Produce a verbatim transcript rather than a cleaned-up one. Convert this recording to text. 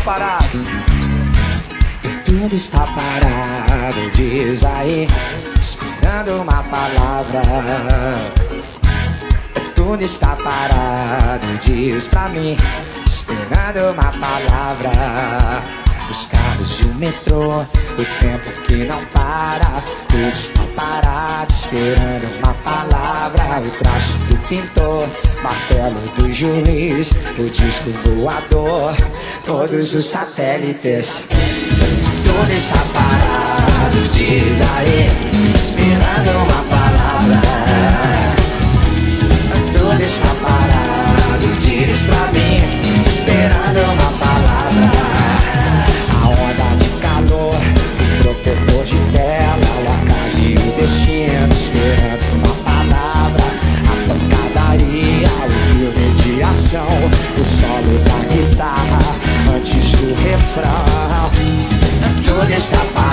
parado. Tudo está parado, diz aí, esperando uma palavra. Tudo está parado, diz pra mim, esperando uma palavra. Os carros e o metrô, o tempo que não para. Tudo está parado, esperando uma palavra. O traço do pintor, martelo do juiz, o disco voador, todos os satélites. Tudo está parado, diz aí, esperando uma palavra. Tudo está parado, diz pra mim, esperando uma palavra. A onda de calor, o protetor de tela, o acaso e o destino, esperando uma palavra. A pancadaria, o filme de ação, o solo da guitarra antes do refrão. Tudo está parado.